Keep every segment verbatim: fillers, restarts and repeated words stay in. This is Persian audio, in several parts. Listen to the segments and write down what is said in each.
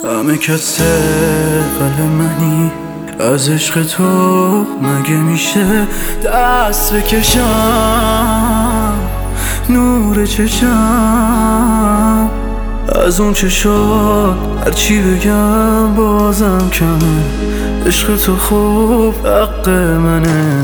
همه کس قلب منی، از عشق تو مگه میشه دست بکشم نور چشم؟ از اون چشات هرچی بگم بازم کمه، عشق تو خوب حق منه.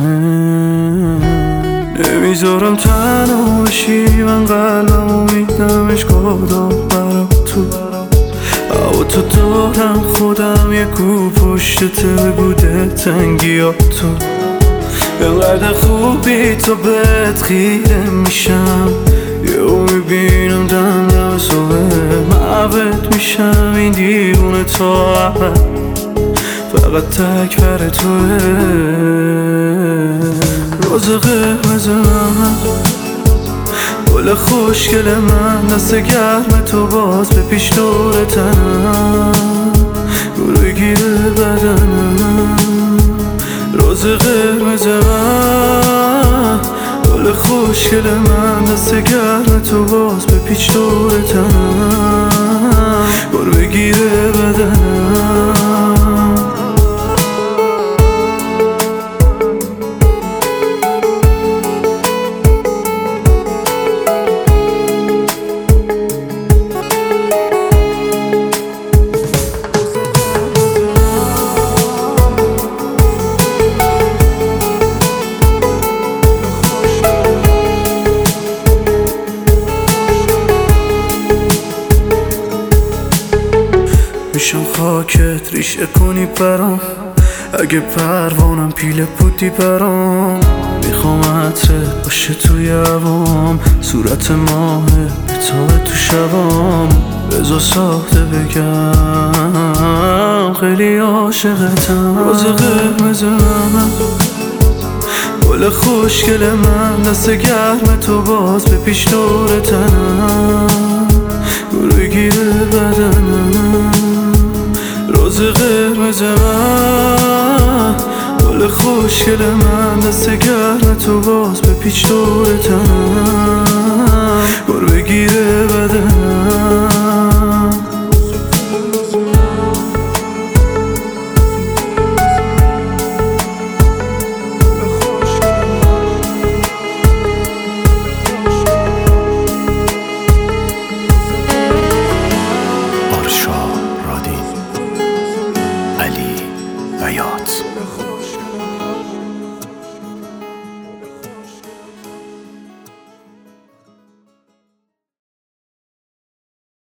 نمیذارم تنها باشی، من قلبمو میدمش کدام برا تو، او تو دارم خودم یک کو پشتت بگوده تنگی ها تو. اینقدر خوبی تو بهت خیره میشم، یهو میبینم دم دم صبح محبت میشم. این دیوونه تا ابد فقط تک بر توه. روز قرمز من، گل خوشگل من، دست گرم تو باز به پیش دور تنم، گل بگیره بدنم. روز قرمز من، گل خوشگل من، دست گرم تو باز به پیش دور تنم، گل بگیره بدنم. میشم خاکت ریشه کنی برام، اگه پروانم پیله بودی برام. میخوام عطرت باشه توی هوام، صورت ماه بتابه تو شبام. بذار ساخته بگم خیلی عاشقتم. روز قرمز من، گل خوشگل من، دست گرم تو باز به پیش دور تنم، گل بگیره بدنم. روز قرمز من، گل خوشگل من، دست گرم تو باز به پیچ دور تنم،